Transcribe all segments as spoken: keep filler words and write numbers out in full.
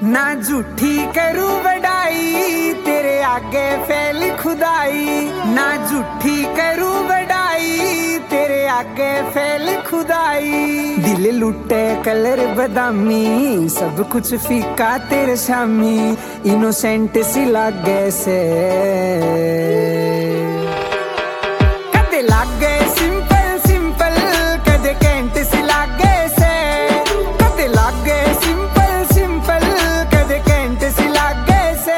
ना झूठी करूं बड़ाई तेरे आगे फैल खुदाई, ना झूठी करूं बड़ाई तेरे आगे फैल खुदाई। दिल लुटे कलर बदामी सब कुछ फीका तेरे शामी, इनोसेंट सी लागे से कदे लागे सिंपल सिंपल कदे कैंट सी लागे से, कदे लागे सिंपल सिंपल कदे कैंट सी लागे से।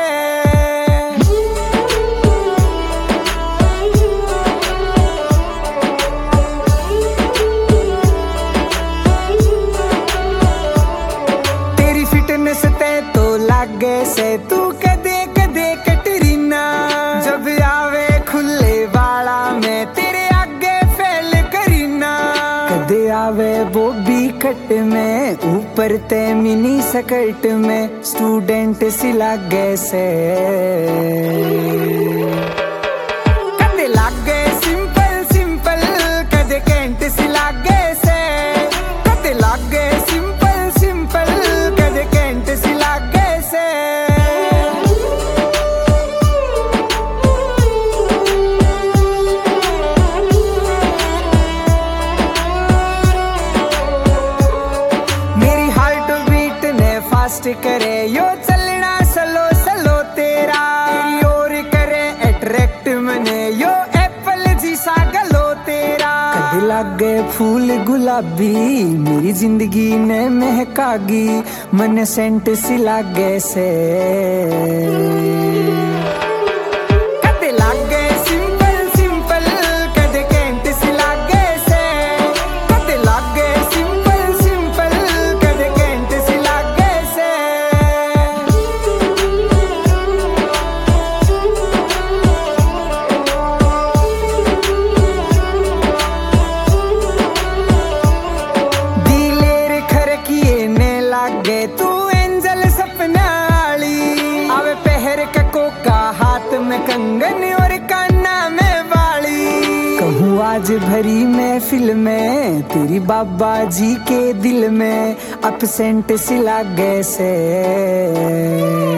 तेरी फिटनेस ते तो लागे से तू कदे कदे कटरीना, जब आवे खुले वाला में तेरे आगे फैल करीना। कदे आवे बॉबी कट में ऊपर ते मिनी स्कर्ट में, स्टूडेंट सी लागे से कदे लागे सिंपल सिंपल कदे कैंट सी लागे से, कदे लागे सिंपल सिंपल कदे कैंट सी लागे से। मेरी हार्ट बीट ने फास्ट करे यो चलना स्लो स्लो तेरा, तेरी ओर करे अट्रैक्ट मने यो एप्पल जी सा गलो तेरा। कदे लागे फूल गुलाबी मेरी जिंदगी ने महकागी, मन सेंट सी लागे से कदे लागे सिंपल सिंपल कदे कैंट सी लागे से, कदे लागे सिंपल सिंपल कदे कैंट सी लागे से। दिलेर खरकिए ने लागे तू एंजल सपना वाली, आवे पहर के कोका हाथ में कंगन और काना में वाली। कहूँ आज भरी महफिल में तेरी बाबा जी के दिल में, अपसेंट सी लागे से।